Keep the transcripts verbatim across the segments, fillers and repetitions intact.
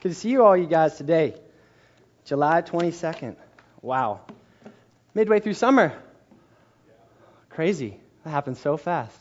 Good to see you all, you guys, today. July twenty-second. Wow. Midway through summer. Crazy. That happened so fast.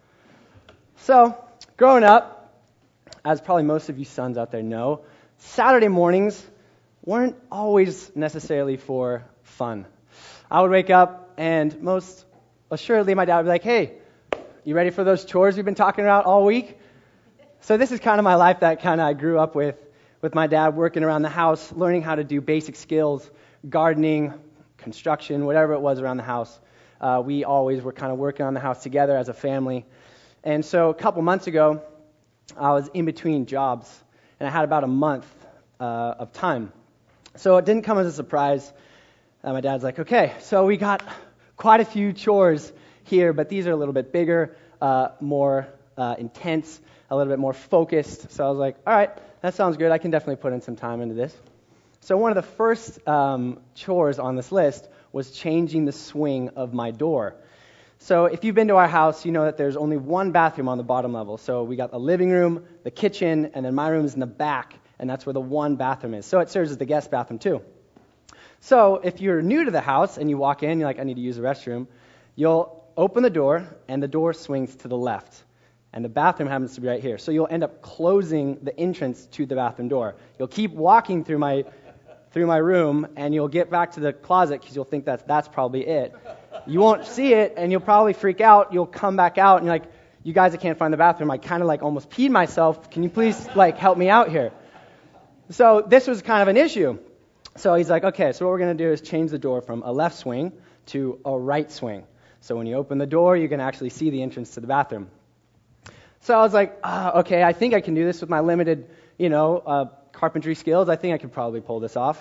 So, growing up, as probably most of you sons out there know, Saturday mornings weren't always necessarily for fun. I would wake up, and most assuredly my dad would be like, hey, you ready for those chores we've been talking about all week? So this is kind of my life that kind of I grew up with, with my dad working around the house, learning how to do basic skills, gardening, construction, whatever it was around the house. Uh, we always were kind of working on the house together as a family. And so a couple months ago, I was in between jobs, and I had about a month uh, of time. So it didn't come as a surprise. Uh, my dad's like, okay, so we got quite a few chores here, but these are a little bit bigger, uh, more uh, intense, a little bit more focused. So I was like, all right, that sounds good. I can definitely put in some time into this. So one of the first um, chores on this list was changing the swing of my door. So if you've been to our house, you know that there's only one bathroom on the bottom level. So we got the living room, the kitchen, and then my room is in the back, and that's where the one bathroom is. So it serves as the guest bathroom too. So if you're new to the house and you walk in, you're like, I need to use the restroom, you'll open the door, and the door swings to the left. And the bathroom happens to be right here. So you'll end up closing the entrance to the bathroom door. You'll keep walking through my through my room, and you'll get back to the closet because you'll think that that's probably it. You won't see it, and you'll probably freak out. You'll come back out, and you're like, you guys, I can't find the bathroom. I kind of like almost peed myself. Can you please like help me out here? So this was kind of an issue. So he's like, okay, so what we're going to do is change the door from a left swing to a right swing. So when you open the door, you can actually see the entrance to the bathroom. So I was like, ah, okay, I think I can do this with my limited, you know, uh, carpentry skills. I think I could probably pull this off.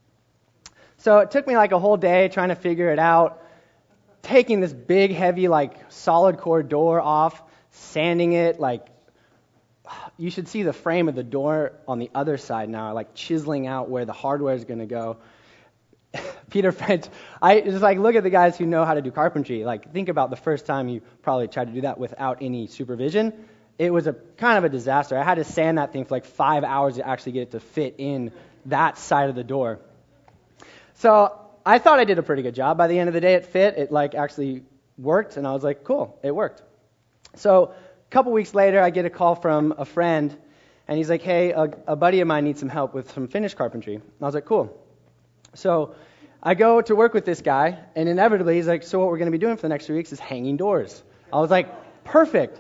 So it took me like a whole day trying to figure it out, taking this big, heavy, like solid core door off, sanding it, like you should see the frame of the door on the other side now, like chiseling out where the hardware is going to go. Peter French, I just like look at the guys who know how to do carpentry. Like think about the first time you probably tried to do that without any supervision. It was a kind of a disaster. I had to sand that thing for like five hours to actually get it to fit in that side of the door. So I thought I did a pretty good job. By the end of the day, it fit. It like actually worked, and I was like, cool, it worked. So a couple weeks later, I get a call from a friend, and he's like, hey, a, a buddy of mine needs some help with some finish carpentry. And I was like, cool. So I go to work with this guy, and inevitably he's like, so what we're going to be doing for the next three weeks is hanging doors. I was like, perfect.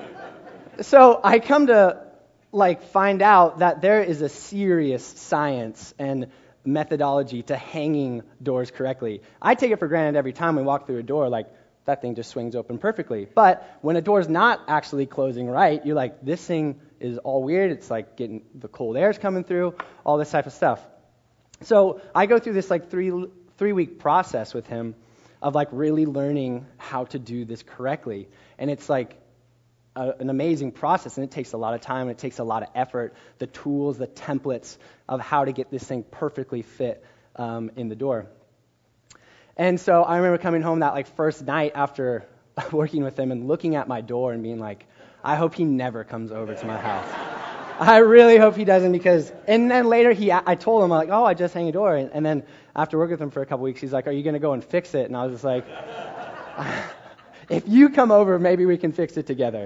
So I come to like find out that there is a serious science and methodology to hanging doors correctly. I take it for granted every time we walk through a door, like that thing just swings open perfectly. But when a door's not actually closing right, you're like, this thing is all weird. It's like getting the cold air's coming through, all this type of stuff. So I go through this like three three week process with him of like really learning how to do this correctly. And it's like a, an amazing process, and it takes a lot of time, and it takes a lot of effort, the tools, the templates of how to get this thing perfectly fit um, in the door. And so I remember coming home that like first night after working with him and looking at my door and being like, I hope he never comes over to my house. I really hope he doesn't, because, and then later he, I told him, like, oh, I just hang a door. And, and then after working with him for a couple weeks, he's like, are you going to go and fix it? And I was just like, if you come over, maybe we can fix it together.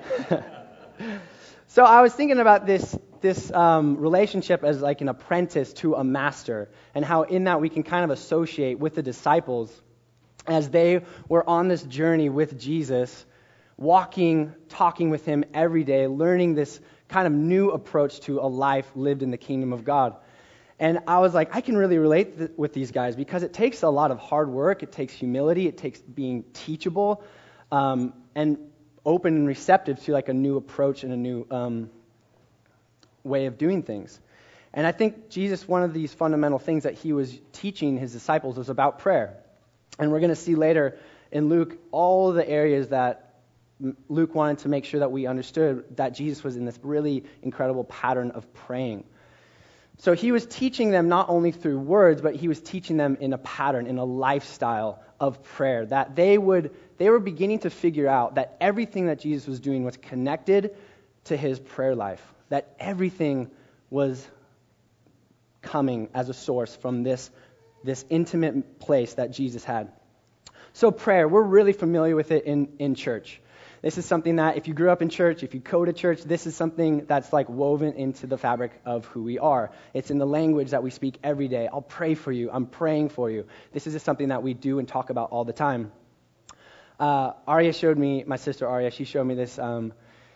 So I was thinking about this, this um, relationship as like an apprentice to a master, and how in that we can kind of associate with the disciples as they were on this journey with Jesus, walking, talking with him every day, learning this kind of new approach to a life lived in the kingdom of God. And I was like, I can really relate th- with these guys, because it takes a lot of hard work, it takes humility, it takes being teachable, um, and open and receptive to like a new approach and a new um, way of doing things. And I think Jesus, one of these fundamental things that he was teaching his disciples was about prayer. And we're going to see later in Luke all the areas that Luke wanted to make sure that we understood that Jesus was in this really incredible pattern of praying. So he was teaching them not only through words, but he was teaching them in a pattern, in a lifestyle of prayer, that they would they were beginning to figure out that everything that Jesus was doing was connected to his prayer life, that everything was coming as a source from this, this intimate place that Jesus had. So prayer, we're really familiar with it in, in church. This is something that if you grew up in church, if you go to church, this is something that's like woven into the fabric of who we are. It's in the language that we speak every day. I'll pray for you. I'm praying for you. This is just something that we do and talk about all the time. Uh, Arya showed me, my sister Arya, she showed me this um,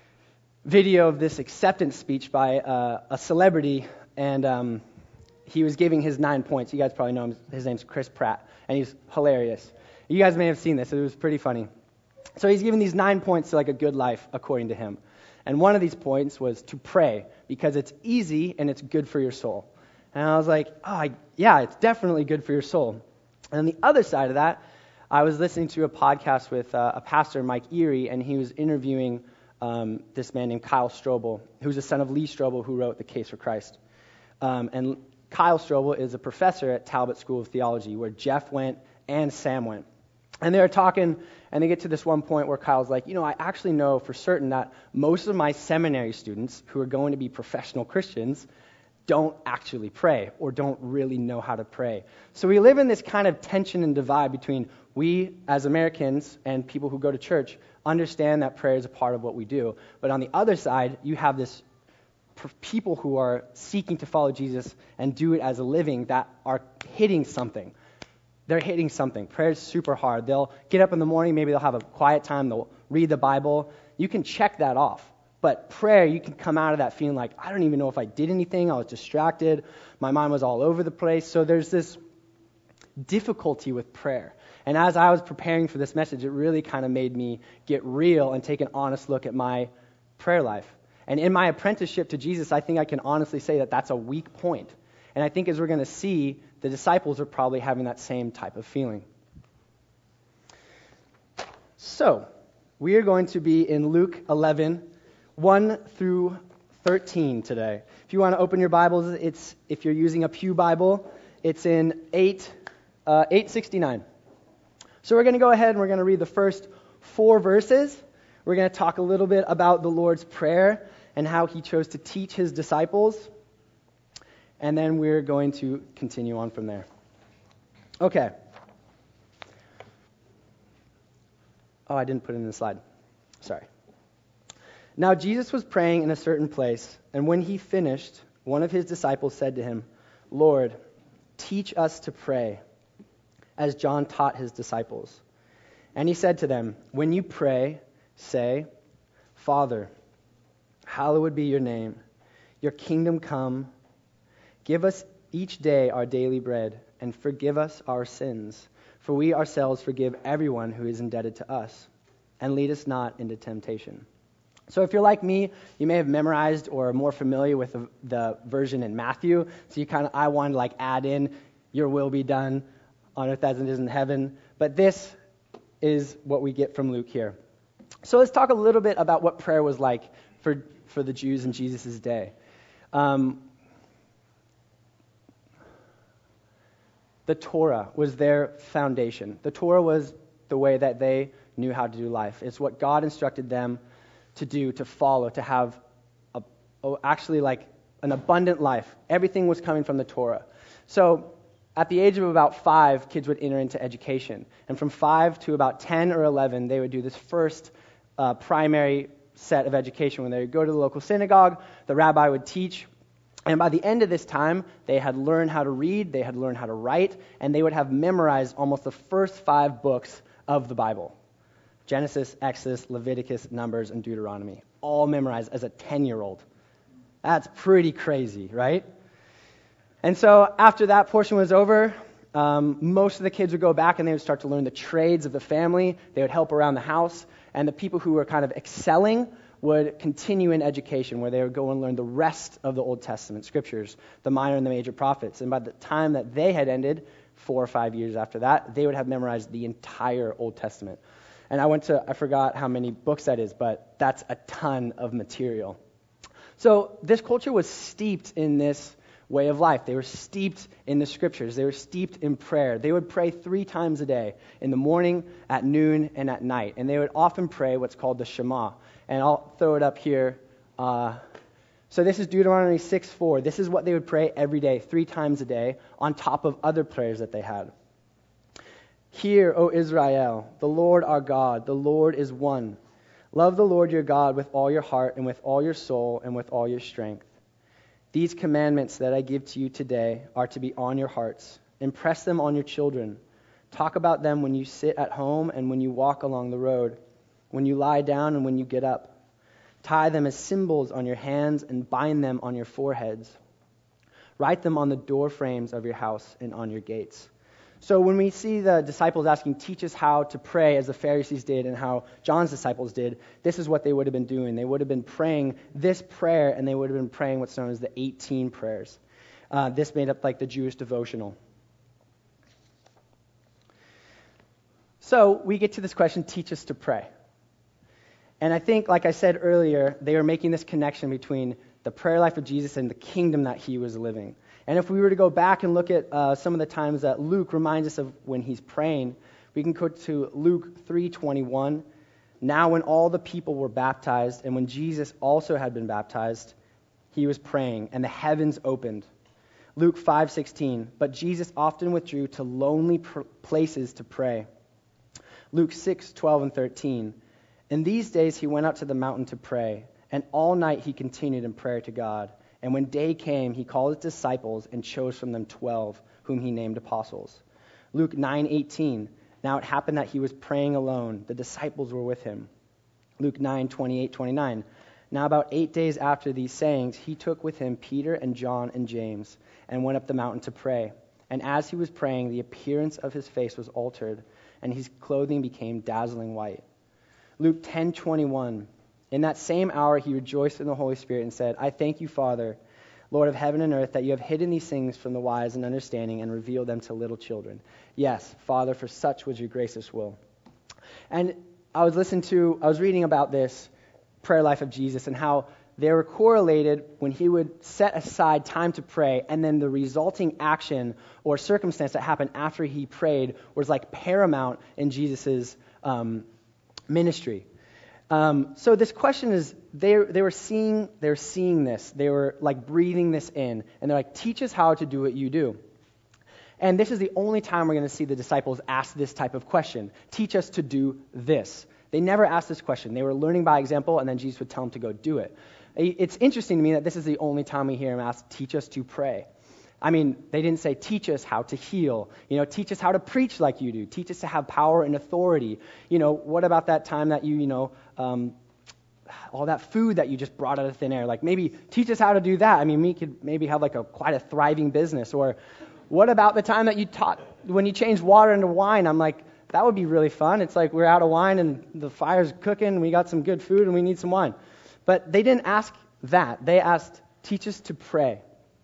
video of this acceptance speech by uh, a celebrity, and um, he was giving his nine points. You guys probably know him. His name's Chris Pratt, and he's hilarious. You guys may have seen this. It was pretty funny. So he's giving these nine points to like a good life, according to him. And one of these points was to pray, because it's easy and it's good for your soul. And I was like, oh, I, yeah, it's definitely good for your soul. And on the other side of that, I was listening to a podcast with uh, a pastor, Mike Erie, and he was interviewing um, this man named Kyle Strobel, who's the son of Lee Strobel, who wrote The Case for Christ. Um, and Kyle Strobel is a professor at Talbot School of Theology, where Jeff went and Sam went. And they were talking, and they get to this one point where Kyle's like, you know, I actually know for certain that most of my seminary students who are going to be professional Christians don't actually pray or don't really know how to pray. So we live in this kind of tension and divide between we as Americans and people who go to church understand that prayer is a part of what we do. But on the other side, you have this people who are seeking to follow Jesus and do it as a living that are hitting something. They're hitting something. Prayer is super hard. They'll get up in the morning, maybe they'll have a quiet time, they'll read the Bible. You can check that off. But prayer, you can come out of that feeling like, I don't even know if I did anything. I was distracted. My mind was all over the place. So there's this difficulty with prayer. And as I was preparing for this message, it really kind of made me get real and take an honest look at my prayer life. And in my apprenticeship to Jesus, I think I can honestly say that that's a weak point. And I think as we're going to see, the disciples are probably having that same type of feeling. So, we are going to be in Luke eleven, one through thirteen today. If you want to open your Bibles, it's if you're using a Pew Bible, it's in eight, uh, eight sixty-nine. So we're going to go ahead and we're going to read the first four verses. We're going to talk a little bit about the Lord's Prayer and how he chose to teach his disciples. And then we're going to continue on from there. Okay. Oh, I didn't put it in the slide. Sorry. Now Jesus was praying in a certain place, and when he finished, one of his disciples said to him, Lord, teach us to pray, as John taught his disciples. And he said to them, when you pray, say, Father, hallowed be your name. Your kingdom come. Give us each day our daily bread, and forgive us our sins, for we ourselves forgive everyone who is indebted to us. And lead us not into temptation. So if you're like me, you may have memorized or are more familiar with the, the version in Matthew. So you kind of, I wanted to like add in, your will be done on earth as it is in heaven. But this is what we get from Luke here. So let's talk a little bit about what prayer was like for, for the Jews in Jesus' day. Um, The Torah was their foundation. The Torah was the way that they knew how to do life. It's what God instructed them to do, to follow, to have a, oh, actually like an abundant life. Everything was coming from the Torah. So at the age of about five, kids would enter into education. And from five to about ten or eleven, they would do this first uh, primary set of education when they would go to the local synagogue. The rabbi would teach. And by the end of this time, they had learned how to read, they had learned how to write, and they would have memorized almost the first five books of the Bible. Genesis, Exodus, Leviticus, Numbers, and Deuteronomy. All memorized as a ten-year-old. That's pretty crazy, right? And so after that portion was over, um, most of the kids would go back and they would start to learn the trades of the family. They would help around the house. And the people who were kind of excelling would continue in education, where they would go and learn the rest of the Old Testament scriptures, the minor and the major prophets. And by the time that they had ended, four or five years after that, they would have memorized the entire Old Testament. And I went to, I forgot how many books that is, but that's a ton of material. So this culture was steeped in this way of life. They were steeped in the scriptures. They were steeped in prayer. They would pray three times a day, in the morning, at noon, and at night. And they would often pray what's called the Shema. And I'll throw it up here. Uh, So this is Deuteronomy six four. This is what they would pray every day, three times a day, on top of other prayers that they had. Hear, O Israel, the Lord our God, the Lord is one. Love the Lord your God with all your heart and with all your soul and with all your strength. These commandments that I give to you today are to be on your hearts. Impress them on your children. Talk about them when you sit at home and when you walk along the road, when you lie down and when you get up. Tie them as symbols on your hands and bind them on your foreheads. Write them on the door frames of your house and on your gates. So when we see the disciples asking, teach us how to pray as the Pharisees did and how John's disciples did, this is what they would have been doing. They would have been praying this prayer, and they would have been praying what's known as the eighteen prayers. Uh, this made up like the Jewish devotional. So we get to this question, teach us to pray. And I think, like I said earlier, they were making this connection between the prayer life of Jesus and the kingdom that he was living. And if we were to go back and look at uh, some of the times that Luke reminds us of when he's praying, we can go to Luke three twenty-one. Now when all the people were baptized, and when Jesus also had been baptized, he was praying, and the heavens opened. Luke five sixteen. But Jesus often withdrew to lonely pr- places to pray. Luke six twelve and thirteen. In these days he went out to the mountain to pray, and all night he continued in prayer to God. And when day came, he called his disciples and chose from them twelve, whom he named apostles. Luke nine eighteen. Now it happened that he was praying alone. The disciples were with him. Luke nine twenty-eight twenty-nine. Now about eight days after these sayings, he took with him Peter and John and James, and went up the mountain to pray. And as he was praying, the appearance of his face was altered, and his clothing became dazzling white. Luke ten twenty-one. In that same hour he rejoiced in the Holy Spirit and said, I thank you, Father, Lord of heaven and earth, that you have hidden these things from the wise and understanding and revealed them to little children. Yes, Father, for such was your gracious will. And I was listening to, I was reading about this prayer life of Jesus and how they were correlated when he would set aside time to pray, and then the resulting action or circumstance that happened after he prayed was like paramount in Jesus's um, ministry. Um, so this question is, they they were seeing they were seeing this, they were like breathing this in, and they're like, teach us how to do what you do. And this is the only time we're going to see the disciples ask this type of question: teach us to do this. They never asked this question. They were learning by example, and then Jesus would tell them to go do it. It's interesting to me that this is the only time we hear him ask, teach us to pray. I mean, they didn't say, teach us how to heal. You know, teach us how to preach like you do. Teach us to have power and authority. You know, what about that time that you, you know, um, all that food that you just brought out of thin air? Like, maybe teach us how to do that. I mean, we could maybe have like a quite a thriving business. Or what about the time that you taught, when you changed water into wine? I'm like, that would be really fun. It's like we're out of wine and the fire's cooking and we got some good food and we need some wine. But they didn't ask that. They asked, teach us to pray.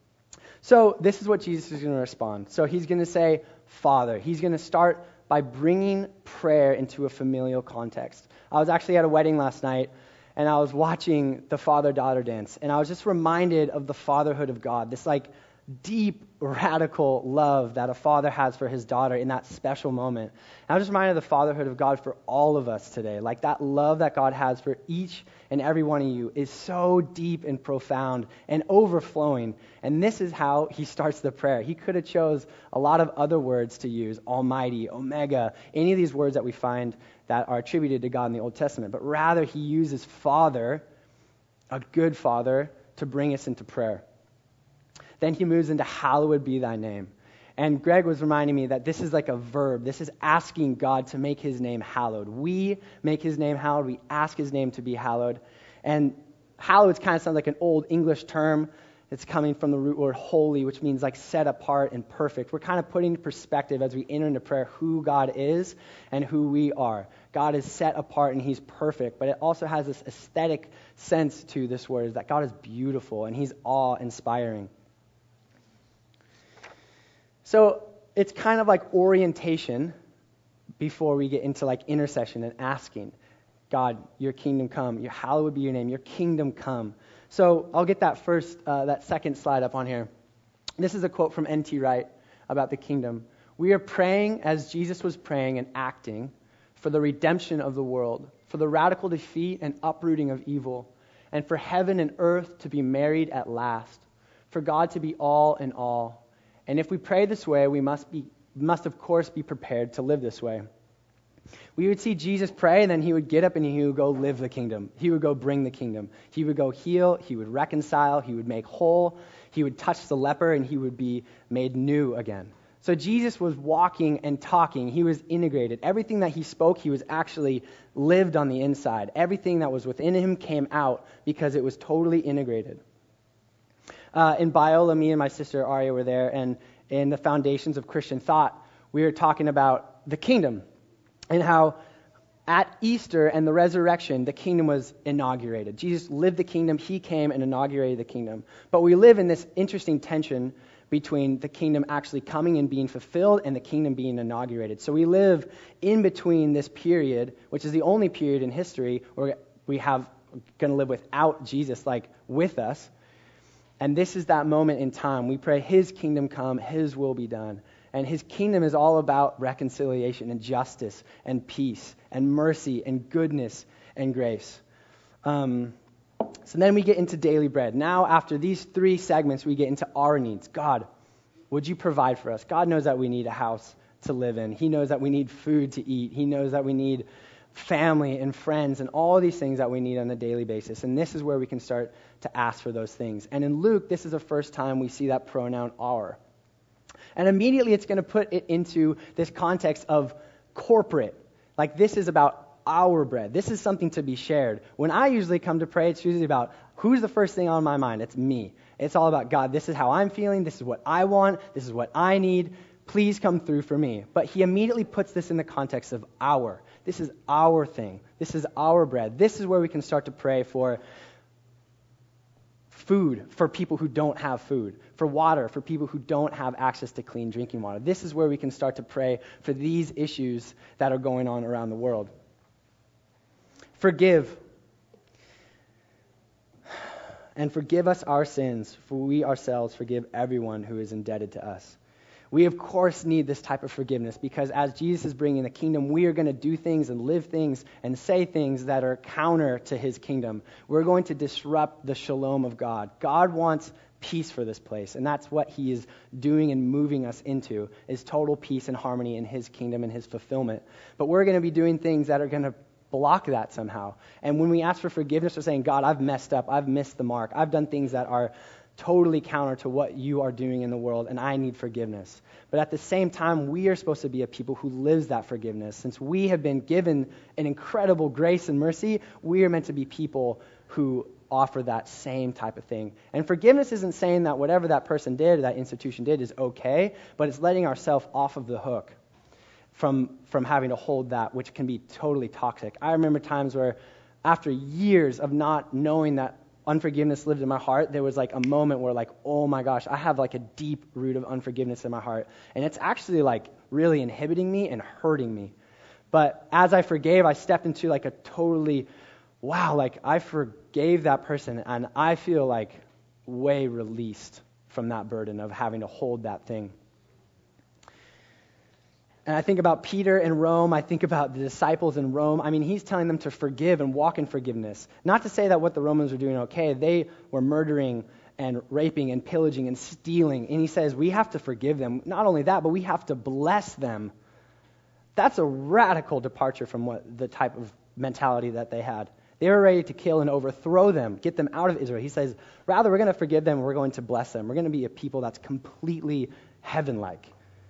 So this is what Jesus is going to respond. So he's going to say, Father. He's going to start by bringing prayer into a familial context. I was actually at a wedding last night, and I was watching the father-daughter dance, and I was just reminded of the fatherhood of God, this like deep, radical love that a father has for his daughter in that special moment. And I was just reminded of the fatherhood of God for all of us today. Like that love that God has for each and every one of you is so deep and profound and overflowing. And this is how he starts the prayer. He could have chose a lot of other words to use, Almighty, Omega, any of these words that we find that are attributed to God in the Old Testament. But rather he uses Father, a good Father, to bring us into prayer. Then he moves into hallowed be thy name. And Greg was reminding me that this is like a verb. This is asking God to make his name hallowed. We make his name hallowed. We ask his name to be hallowed. And hallowed kind of sounds like an old English term. It's coming from the root word holy, which means like set apart and perfect. We're kind of putting into perspective as we enter into prayer who God is and who we are. God is set apart and he's perfect, but it also has this aesthetic sense to this word, is that God is beautiful and he's awe-inspiring. So it's kind of like orientation before we get into like intercession and asking, God, your kingdom come, your hallowed be your name, your kingdom come. So I'll get that first, uh, that second slide up on here. This is a quote from N T Wright about the kingdom. We are praying as Jesus was praying and acting for the redemption of the world, for the radical defeat and uprooting of evil, and for heaven and earth to be married at last, for God to be all in all. And if we pray this way, we must be must of course be prepared to live this way. We would see Jesus pray, and then he would get up and he would go live the kingdom. He would go bring the kingdom. He would go heal, he would reconcile, he would make whole, he would touch the leper, and he would be made new again. So Jesus was walking and talking. He was integrated. Everything that he spoke, he was actually lived on the inside. Everything that was within him came out because it was totally integrated. Uh, in Biola, me and my sister Aria were there, and in the Foundations of Christian Thought, we were talking about the kingdom and how at Easter and the resurrection, the kingdom was inaugurated. Jesus lived the kingdom. He came and inaugurated the kingdom. But we live in this interesting tension between the kingdom actually coming and being fulfilled and the kingdom being inaugurated. So we live in between this period, which is the only period in history where we have going to live without Jesus, like with us. And this is that moment in time. We pray his kingdom come, his will be done. And his kingdom is all about reconciliation and justice and peace and mercy and goodness and grace. Um, so then we get into daily bread. Now, after these three segments, we get into our needs. God, would you provide for us? God knows that we need a house to live in. He knows that we need food to eat. He knows that we need family and friends and all these things that we need on a daily basis. And this is where we can start to ask for those things. And in Luke, this is the first time we see that pronoun our. And immediately it's going to put it into this context of corporate. Like this is about our bread. This is something to be shared. When I usually come to pray, it's usually about who's the first thing on my mind. It's me. It's all about God. This is how I'm feeling. This is what I want. This is what I need. Please come through for me. But he immediately puts this in the context of our. This is our thing. This is our bread. This is where we can start to pray for food for people who don't have food, for water for people who don't have access to clean drinking water. This is where we can start to pray for these issues that are going on around the world. Forgive. And forgive us our sins, for we ourselves forgive everyone who is indebted to us. We, of course, need this type of forgiveness because as Jesus is bringing the kingdom, we are going to do things and live things and say things that are counter to his kingdom. We're going to disrupt the shalom of God. God wants peace for this place, and that's what he is doing and moving us into, is total peace and harmony in his kingdom and his fulfillment. But we're going to be doing things that are going to block that somehow. And when we ask for forgiveness, we're saying, God, I've messed up. I've missed the mark. I've done things that are totally counter to what you are doing in the world, and I need forgiveness. But at the same time, we are supposed to be a people who lives that forgiveness. Since we have been given an incredible grace and mercy, we are meant to be people who offer that same type of thing. And forgiveness isn't saying that whatever that person did or that institution did is okay, but it's letting ourselves off of the hook from, from having to hold that, which can be totally toxic. I remember times where after years of not knowing that unforgiveness lived in my heart, there was like a moment where like, oh my gosh, I have like a deep root of unforgiveness in my heart. And it's actually like really inhibiting me and hurting me. But as I forgave, I stepped into like a totally, wow, like I forgave that person and I feel like way released from that burden of having to hold that thing. And I think about Peter in Rome. I think about the disciples in Rome. I mean, he's telling them to forgive and walk in forgiveness. Not to say that what the Romans were doing okay. They were murdering and raping and pillaging and stealing. And he says, we have to forgive them. Not only that, but we have to bless them. That's a radical departure from what the type of mentality that they had. They were ready to kill and overthrow them, get them out of Israel. He says, rather, we're going to forgive them and we're going to bless them. We're going to be a people that's completely heaven-like.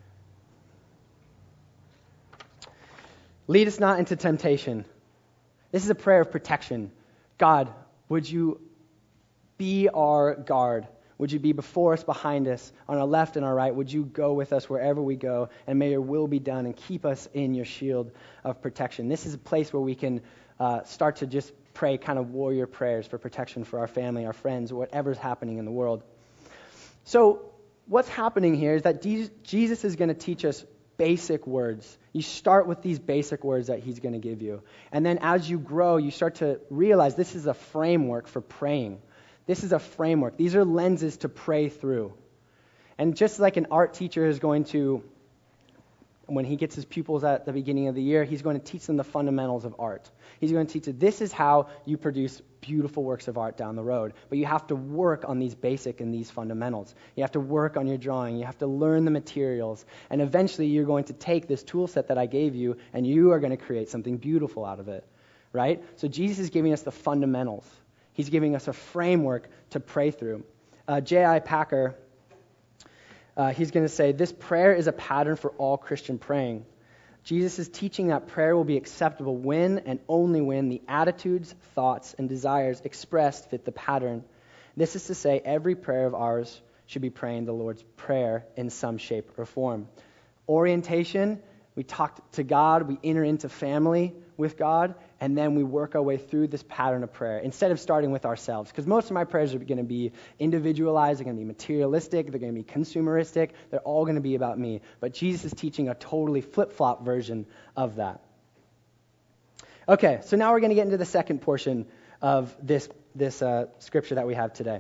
Lead us not into temptation. This is a prayer of protection. God, would you be our guard? Would you be before us, behind us, on our left and our right? Would you go with us wherever we go? And may your will be done and keep us in your shield of protection. This is a place where we can uh, start to just pray kind of warrior prayers for protection for our family, our friends, whatever's happening in the world. So what's happening here is that Jesus is going to teach us basic words. You start with these basic words that he's going to give you. And then as you grow, you start to realize this is a framework for praying. This is a framework. These are lenses to pray through. And just like an art teacher is going to when he gets his pupils at the beginning of the year, he's going to teach them the fundamentals of art. He's going to teach them, this is how you produce beautiful works of art down the road. But you have to work on these basic and these fundamentals. You have to work on your drawing. You have to learn the materials. And eventually you're going to take this tool set that I gave you, and you are going to create something beautiful out of it. Right? So Jesus is giving us the fundamentals. He's giving us a framework to pray through. Uh, J I. Packer, uh, he's going to say, this prayer is a pattern for all Christian praying. Jesus is teaching that prayer will be acceptable when and only when the attitudes, thoughts, and desires expressed fit the pattern. This is to say, every prayer of ours should be praying the Lord's Prayer in some shape or form. Orientation, we talk to God, we enter into family with God, and then we work our way through this pattern of prayer instead of starting with ourselves. Because most of my prayers are going to be individualized, they're going to be materialistic, they're going to be consumeristic, they're all going to be about me. But Jesus is teaching a totally flip-flop version of that. Okay, so now we're going to get into the second portion of this, this uh, scripture that we have today.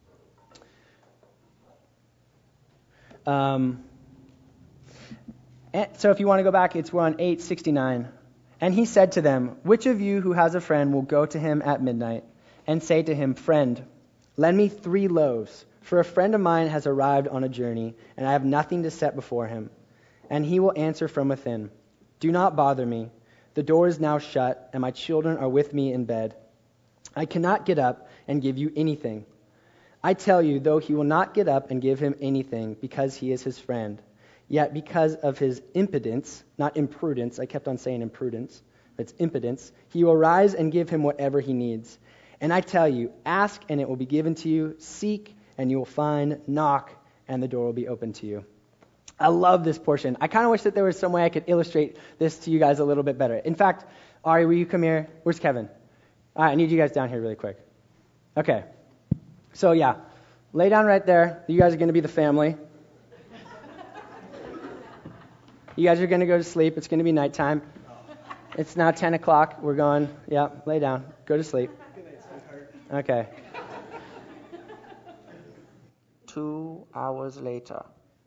Um, and so if you want to go back, it's we're on eight sixty-nine. And he said to them, which of you who has a friend will go to him at midnight and say to him, friend, lend me three loaves, for a friend of mine has arrived on a journey, and I have nothing to set before him. And he will answer from within, do not bother me. The door is now shut, and my children are with me in bed. I cannot get up and give you anything. I tell you, though he will not get up and give him anything because he is his friend, yet because of his impudence, not imprudence, I kept on saying imprudence, but it's impudence, he will rise and give him whatever he needs. And I tell you, ask and it will be given to you, seek and you will find, knock and the door will be open to you. I love this portion. I kind of wish that there was some way I could illustrate this to you guys a little bit better. In fact, Ari, will you come here? Where's Kevin? All right, I need you guys down here really quick. Okay. So yeah, lay down right there. You guys are going to be the family. You guys are going to go to sleep. It's going to be nighttime. It's now ten o'clock. We're going, yeah, lay down. Go to sleep. Okay. Two hours later.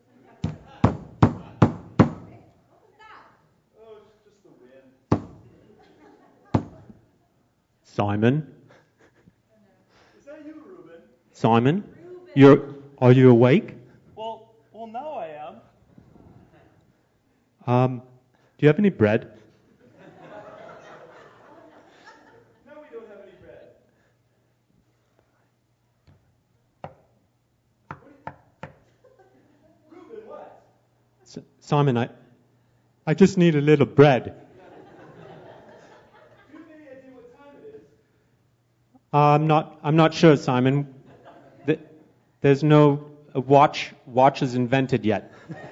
Simon? Is that you, Reuben? Simon? Reuben. You're, are you awake? Well, well, now I am. Um, do you have any bread? No, we don't have any bread. What Reuben, what? S- Simon, I, I just need a little bread. Do you have any idea what time it is? Uh, I'm not. I'm not sure, Simon. The, there's no a watch. Watch is invented yet.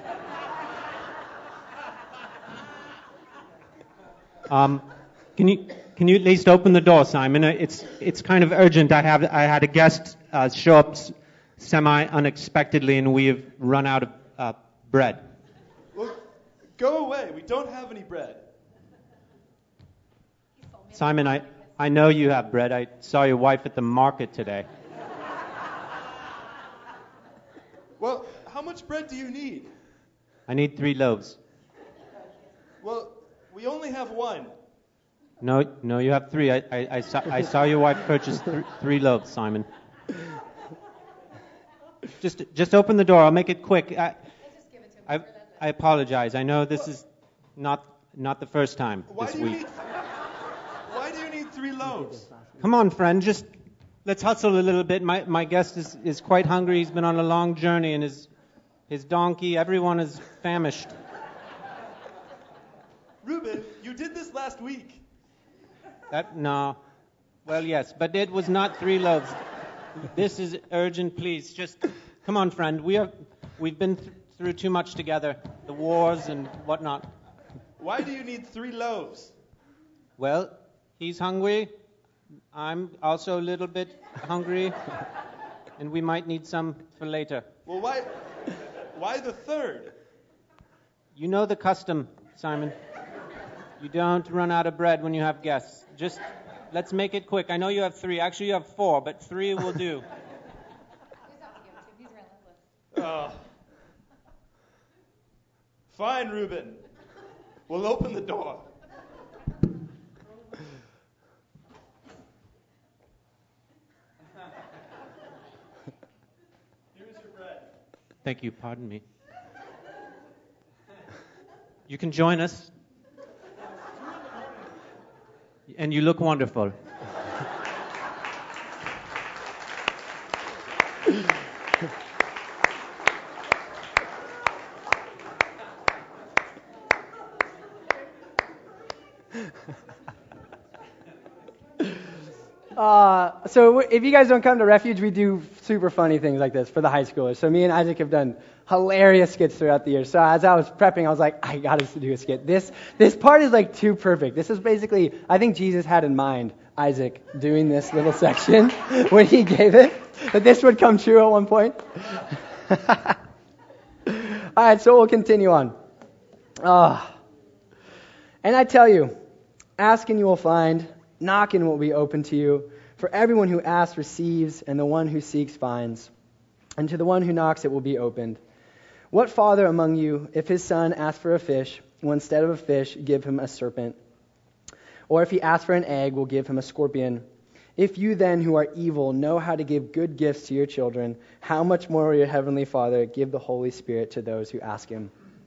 Um, can you can you at least open the door, Simon? It's it's kind of urgent. I have I had a guest uh, show up semi unexpectedly, and we have run out of uh, bread. Well, go away. We don't have any bread. Simon, I I know you have bread. I saw your wife at the market today. Well, how much bread do you need? I need three loaves. Well, we only have one. No, no, you have three. I, I, I, saw, I saw your wife purchase th- three loaves, Simon. Just, just open the door. I'll make it quick. I, I, I apologize. I know this is not, not the first time Why this do you week. need? Why do you need three loaves? Come on, friend. Just let's hustle a little bit. My, my guest is, is quite hungry. He's been on a long journey, and his, his donkey. Everyone is famished. Reuben, you did this last week. That no. Well, yes, but it was not three loaves. This is urgent, please. Just come on, friend. We are we've been th- through too much together. The wars and whatnot. Why do you need three loaves? Well, he's hungry. I'm also a little bit hungry, and we might need some for later. Well, why why the third? You know the custom, Simon. You don't run out of bread when you have guests. Just let's make it quick. I know you have three. Actually, you have four, but three will do. Uh, fine, Reuben. We'll open the door. Here's your bread. Thank you. Pardon me. You can join us. And you look wonderful. Uh, so if you guys don't come to Refuge, we do super funny things like this for the high schoolers. So me and Isaac have done hilarious skits throughout the year. So as I was prepping, I was like, I got us to do a skit. This this part is like too perfect. This is basically, I think Jesus had in mind Isaac doing this little section when he gave it, that this would come true at one point. All right, so we'll continue on. Uh, and I tell you, ask and you will find, knock and it will be open to you. For everyone who asks receives, and the one who seeks finds. And to the one who knocks it will be opened. What father among you, if his son asks for a fish, will instead of a fish give him a serpent? Or if he asks for an egg, will give him a scorpion? If you then, who are evil, know how to give good gifts to your children, how much more will your heavenly Father give the Holy Spirit to those who ask him?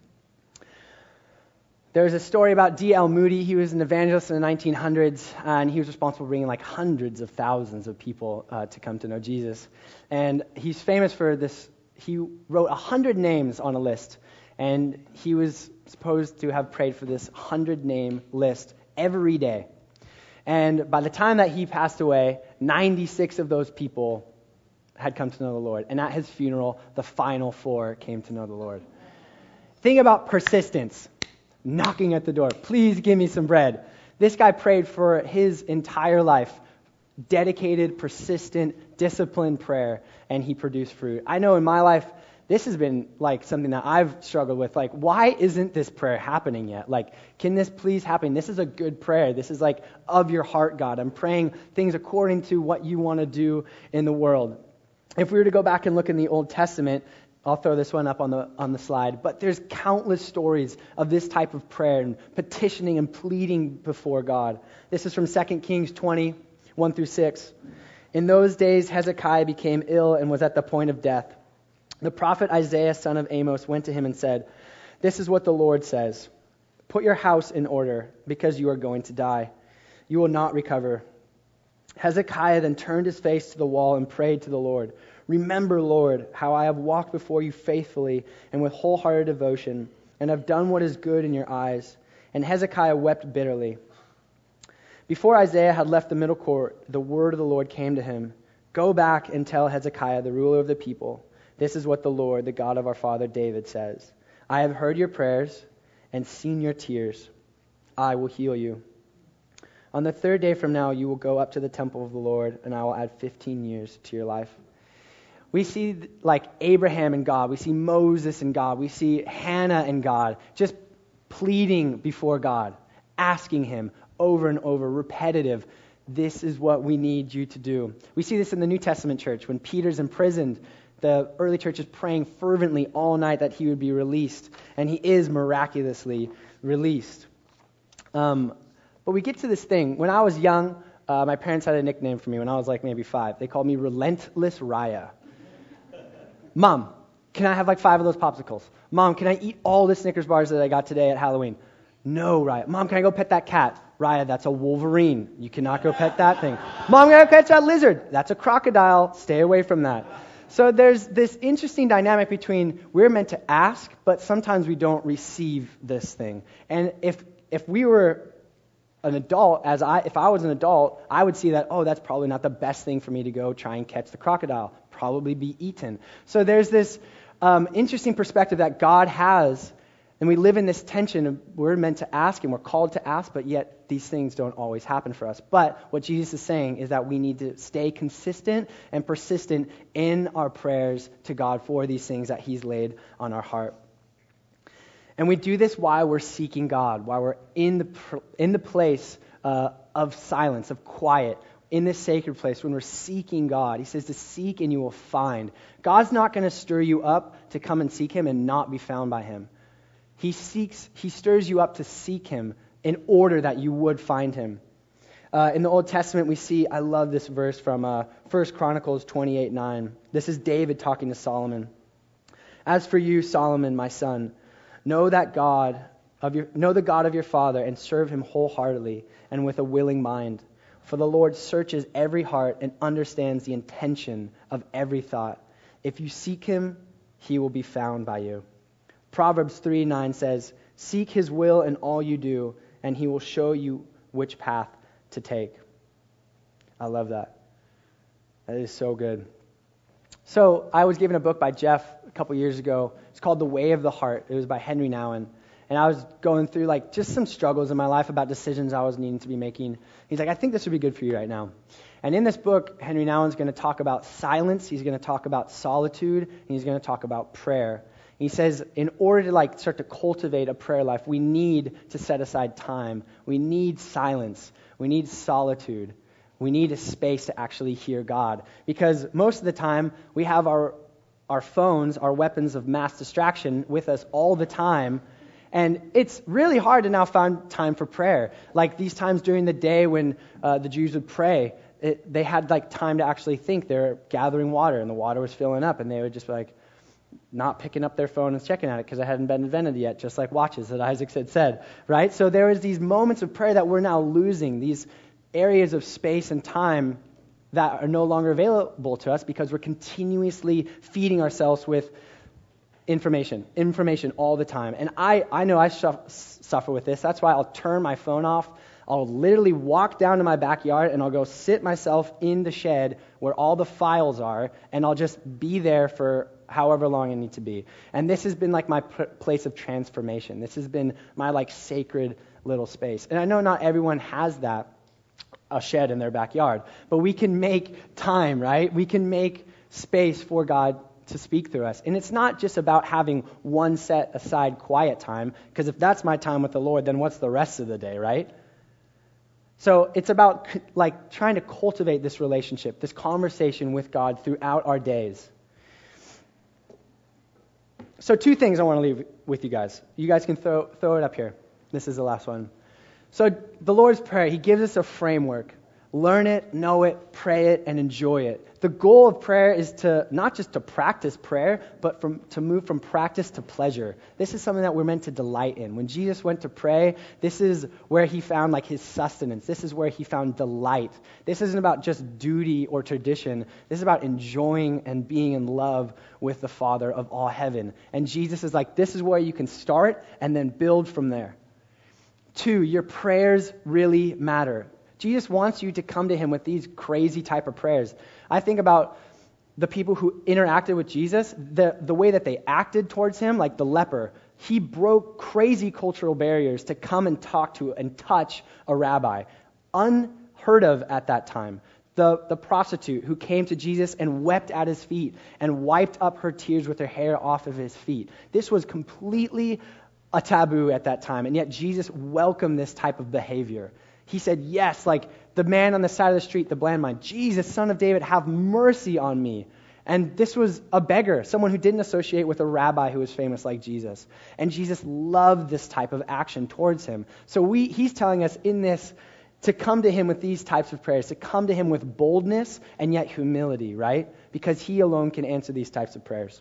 There's a story about D L Moody. He was an evangelist in the nineteen hundreds, uh, and he was responsible for bringing like hundreds of thousands of people uh, to come to know Jesus. And he's famous for this. He wrote a hundred names on a list, and he was supposed to have prayed for this hundred-name list every day. And by the time that he passed away, ninety-six of those people had come to know the Lord. And at his funeral, the final four came to know the Lord. Think about persistence. Knocking at the door. Please give me some bread. This guy prayed for his entire life. Dedicated, persistent, disciplined prayer, and he produced fruit. I know in my life, this has been like something that I've struggled with. Like, why isn't this prayer happening yet? Like, can this please happen? This is a good prayer. This is like of your heart, God. I'm praying things according to what you want to do in the world. If we were to go back and look in the Old Testament, I'll throw this one up on the on the slide. But there's countless stories of this type of prayer and petitioning and pleading before God. This is from Second Kings twenty, one through six. In those days, Hezekiah became ill and was at the point of death. The prophet Isaiah, son of Amos, went to him and said, "This is what the Lord says. Put your house in order, because you are going to die. You will not recover." Hezekiah then turned his face to the wall and prayed to the Lord. "Remember, Lord, how I have walked before you faithfully and with wholehearted devotion, and have done what is good in your eyes." And Hezekiah wept bitterly. Before Isaiah had left the middle court, the word of the Lord came to him. "Go back and tell Hezekiah, the ruler of the people, this is what the Lord, the God of our father David, says. I have heard your prayers and seen your tears. I will heal you. On the third day from now, you will go up to the temple of the Lord, and I will add fifteen years to your life." We see like Abraham and God. We see Moses and God. We see Hannah and God just pleading before God, asking him over and over, repetitive, this is what we need you to do. We see this in the New Testament church. When Peter's imprisoned, the early church is praying fervently all night that he would be released, and he is miraculously released. Um, but we get to this thing. When I was young, uh, my parents had a nickname for me when I was like maybe five. They called me Relentless Raya. Mom, can I have like five of those popsicles? Mom, can I eat all the Snickers bars that I got today at Halloween? No, Raya. Mom, can I go pet that cat? Raya, that's a Wolverine. You cannot go pet that thing. Mom, can I go pet that lizard? That's a crocodile. Stay away from that. So there's this interesting dynamic between we're meant to ask, but sometimes we don't receive this thing. And if if we were an adult, as I if I was an adult, I would see that, oh, that's probably not the best thing for me to go try and catch the crocodile. Probably be eaten. So there's this um, interesting perspective that God has, and we live in this tension of we're meant to ask and we're called to ask, but yet these things don't always happen for us. But what Jesus is saying is that we need to stay consistent and persistent in our prayers to God for these things that he's laid on our heart. And we do this while we're seeking God, while we're in the in the place uh, of silence, of quiet, in this sacred place, when we're seeking God. He says to seek and you will find. God's not going to stir you up to come and seek him and not be found by him. He seeks, he stirs you up to seek him in order that you would find him. Uh, in the Old Testament, we see, I love this verse from uh, First Chronicles twenty-eight nine. This is David talking to Solomon. As for you, Solomon, my son, know that God of your, know the God of your father and serve him wholeheartedly and with a willing mind. For the Lord searches every heart and understands the intention of every thought. If you seek him, he will be found by you. Proverbs three nine says, seek his will in all you do, and he will show you which path to take. I love that. That is so good. So I was given a book by Jeff a couple years ago. It's called The Way of the Heart. It was by Henry Nouwen. And I was going through like just some struggles in my life about decisions I was needing to be making. He's like, I think this would be good for you right now. And in this book, Henry Nouwen's going to talk about silence. He's going to talk about solitude. And he's going to talk about prayer. He says, in order to like start to cultivate a prayer life, we need to set aside time. We need silence. We need solitude. We need a space to actually hear God. Because most of the time, we have our our phones, our weapons of mass distraction with us all the time. And it's really hard to now find time for prayer. Like these times during the day when uh, the Jews would pray, it, they had like time to actually think. They're gathering water, and the water was filling up, and they would just be like, not picking up their phone and checking at it because it hadn't been invented yet, just like watches that Isaac had said, right? So there was these moments of prayer that we're now losing, these areas of space and time that are no longer available to us because we're continuously feeding ourselves with information, information all the time. And I, I know I suffer with this. That's why I'll turn my phone off. I'll literally walk down to my backyard and I'll go sit myself in the shed where all the files are, and I'll just be there for however long I need to be. And this has been like my p- place of transformation. This has been my like sacred little space. And I know not everyone has that, a shed in their backyard, but we can make time, right? We can make space for God to speak through us. And it's not just about having one set aside quiet time, because if that's my time with the Lord, then what's the rest of the day, right? So it's about like trying to cultivate this relationship, this conversation with God throughout our days. So two things I want to leave with you guys. You guys can throw throw it up here. This is the last one. So the Lord's Prayer, he gives us a framework. Learn it, know it, pray it, and enjoy it. The goal of prayer is to not just to practice prayer, but from to move from practice to pleasure. This is something that we're meant to delight in. When Jesus went to pray, this is where he found like his sustenance. This is where he found delight. This isn't about just duty or tradition. This is about enjoying and being in love with the Father of all heaven. And Jesus is like, this is where you can start and then build from there. Two, your prayers really matter. Jesus wants you to come to him with these crazy type of prayers. I think about the people who interacted with Jesus, the, the way that they acted towards him, like the leper. He broke crazy cultural barriers to come and talk to and touch a rabbi. Unheard of at that time. The, the prostitute who came to Jesus and wept at his feet and wiped up her tears with her hair off of his feet. This was completely a taboo at that time, and yet Jesus welcomed this type of behavior. He said, yes, like the man on the side of the street, the blind man, Jesus, Son of David, have mercy on me. And this was a beggar, someone who didn't associate with a rabbi who was famous like Jesus. And Jesus loved this type of action towards him. So we, he's telling us in this to come to him with these types of prayers, to come to him with boldness and yet humility, right? Because he alone can answer these types of prayers.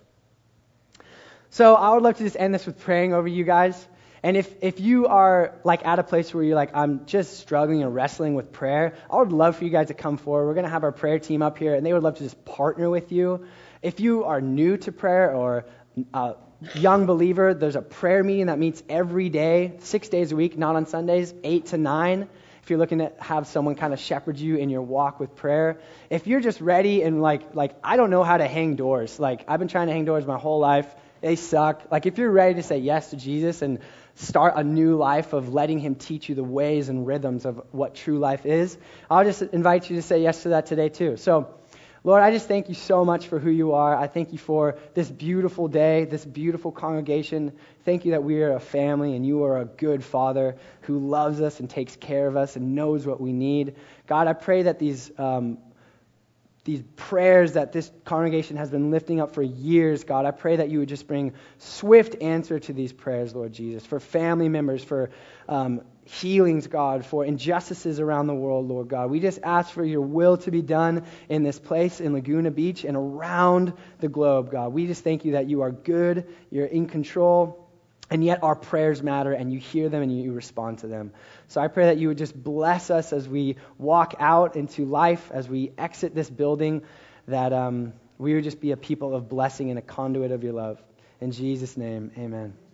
So I would love to just end this with praying over you guys. And if, if you are like at a place where you're like, I'm just struggling and wrestling with prayer, I would love for you guys to come forward. We're going to have our prayer team up here, and they would love to just partner with you. If you are new to prayer or a young believer, there's a prayer meeting that meets every day, six days a week, not on Sundays, eight to nine. If you're looking to have someone kind of shepherd you in your walk with prayer. If you're just ready and like, like I don't know how to hang doors. Like I've been trying to hang doors my whole life. They suck. Like if you're ready to say yes to Jesus and start a new life of letting him teach you the ways and rhythms of what true life is, I'll just invite you to say yes to that today too. So, Lord, I just thank you so much for who you are. I thank you for this beautiful day, this beautiful congregation. Thank you that we are a family and you are a good Father who loves us and takes care of us and knows what we need. God, I pray that these um, these prayers that this congregation has been lifting up for years, God. I pray that you would just bring swift answer to these prayers, Lord Jesus, for family members, for um, healings, God, for injustices around the world, Lord God. We just ask for your will to be done in this place, in Laguna Beach, and around the globe, God. We just thank you that you are good, you're in control, and yet our prayers matter, and you hear them and you respond to them. So I pray that you would just bless us as we walk out into life, as we exit this building, that um, we would just be a people of blessing and a conduit of your love. In Jesus' name, amen.